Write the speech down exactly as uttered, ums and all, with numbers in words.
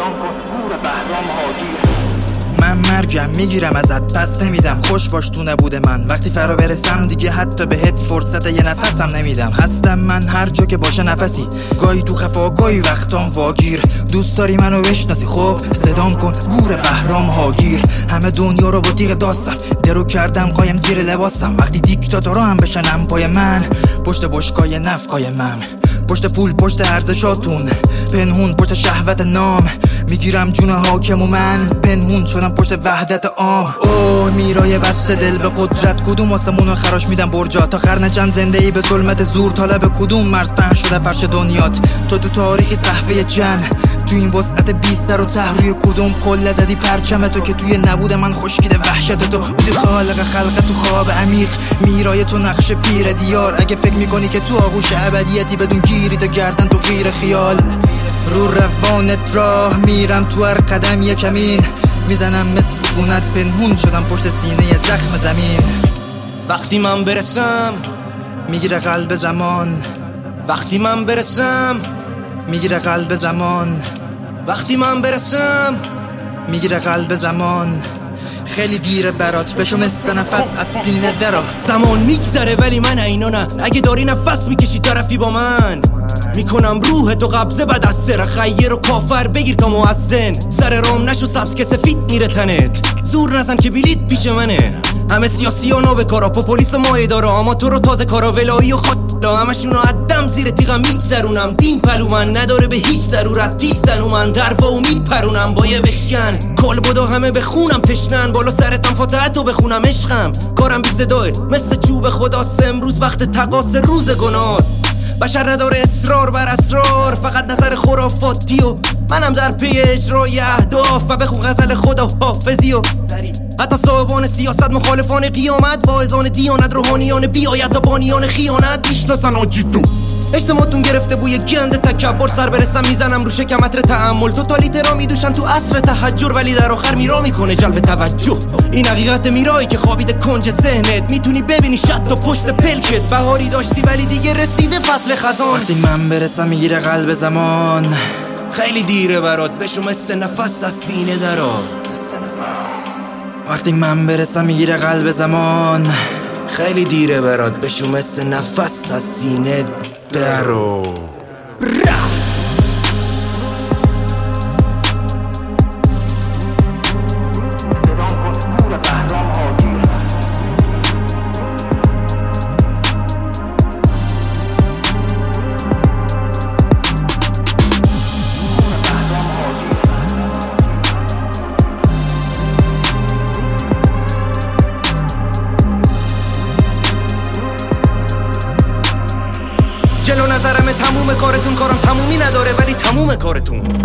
من مرگم میگیرم ازت پس نمیدم، خوش باش تو نبوده من، وقتی فرا برسم دیگه حتی بهت فرصت یه نفسم نمیدم. هستم من هر جا که باشه نفسی، گاهی تو خفا گاهی وقتام واگیر. دوست داری منو بشناسی خب صدام کن گور بهرام هاگیر. همه دنیا رو با تیغ داستم، درو کردم قایم زیر لباسم. وقتی دیکتاتورا هم بشنم پای من، پشت بشکای نفقای من، پشت پول پشت ارزشاتون، پنهون پشت شهوت نام. میگیرم جون حاکم و من پنهون شدم پشت وحدت عام. اوه میرای بسته دل به قدرت، کدوم آسمونو خراش میدم برجا تا خر نچند زنده ای به ظلمت زور. طالب کدوم مرز پهن شده فرش دنیات، تو تو تاریخی صحفه جن، تو این وسعت بی سر و ته. روی کدوم قله زدی پرچم تو که توی نبود من خشکیده وحشت تو. بودی خالق خلق تو خواب عمیق، میرای تو نقش پیر دیار. اگه فکر میکنی که تو آغوش ابدیتی بدون گیری تو گردن تو غیر خیال. رو روانت راه میرم تو هر قدم یک کمین، میزنم مثل خونت پنهون شدم پشت سینه زخم زمین. وقتی من برسم میگیره قلب زمان، وقتی من برسم میگیره قلب زمان، وقتی من برسم میگیره قلب زمان. خیلی دیره برات بشو مثل نفس از سینه درا. زمان میگذره ولی من اینا نه، اگه داری نفس میکشی طرفی با من، میکنم روح تو قبضه بعد از سر خیر و کافر بگیر تا مؤذن. سر رام نشو سبز که سفید میره تنت، زور نزن که بلیت پیش منه. همه سیاسی ها نو به کارا، پوپولیس و مایه دارا، اما تو رو تازه کارا ولایی و خدا. همشونو عدم زیر تیغم میگذرونم، دین پلو من نداره به هیچ ضرورت. تیستن و من در و میپرونم با یه بشکن کال بودا. همه به خونم تشنن، بالا سرتم فاتحت و بخونم عشقم. کارم بی صدایت مثل چوب خداست، امروز وقت تقاس روز گناست. بشر نداره اصرار بر اسرار، فقط نظر خرافاتی و منم در پی اجرای اهداف. و بخون غزل خدا حافظی و حتی صاحبان سیاست، مخالفان قیامت، واعظان دیانت، روحانیان بیایت و بانیان خیانت میشناسن آجی تو. اجتماعتون گرفته بوی گند تکبر، سر برسم میزنم رو شکم عطر تأمل. توتالیترا میدوشن تو عصر تحجر، ولی در آخر میرا میکنه جلب توجه. این حقیقت میرایی که خوابیده کنج ذهنت، میتونی ببینی شد تا پشت پلکت. بهاری داشتی ولی دیگه رسیده فصل خزان. وقتی من برسم میگیره قلب زمان، خیلی دیره برات بشو مثل نفس از سینه درا. وقتی من برسم میگیره قلب زمان، خیلی دیره برات بشو مثل نفس از سینه درو. جلو نظرم تموم کارتون، کارم تمومی نداره ولی تموم کارتون.